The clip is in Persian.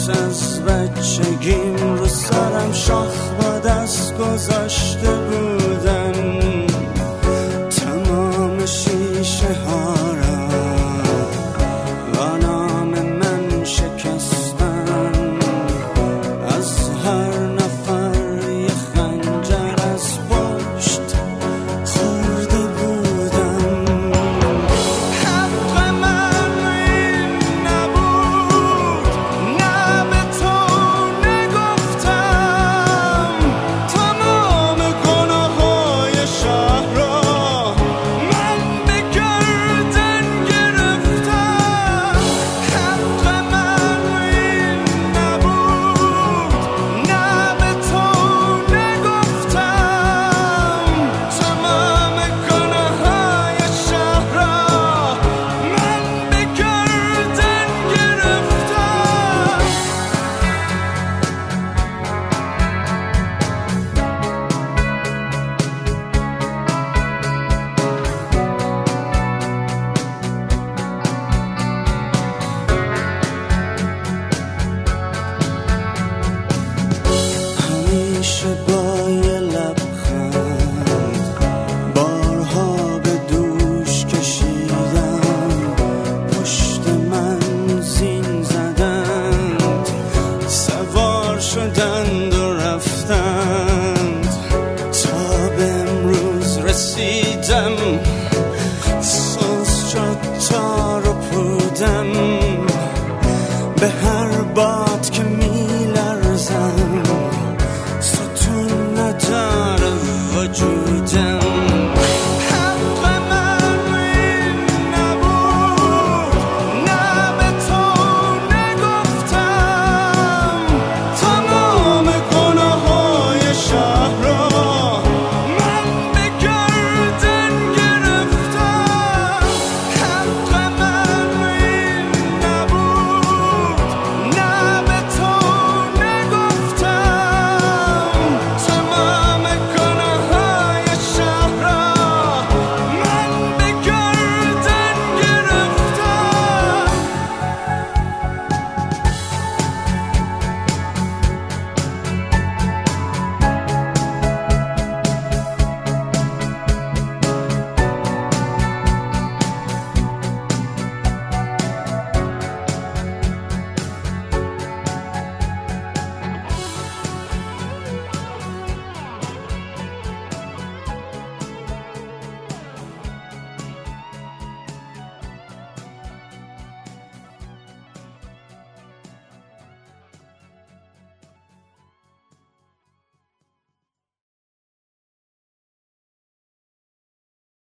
عکس از بچگیم رو سرم شاخ با دست گذاشته بودم، تمام شیشه ها را با نام من شکستم. از هر نفر یه خنجر از پشت خورده بودم. حق من این نبود، نه به تو نگفتم. تمام گناههای شهر را من به گردن گرفتم. حق من این نبود، نه به تو نگفتم. تمام گناههای شهر را من به گردن گرفتم. همیشه با یه لبخند بارها به دوش کشیدم، پشت من زین زدند، سوار شدند و رفتند تا به امروز رسیدم. سوز شد تار و پودم به هر بار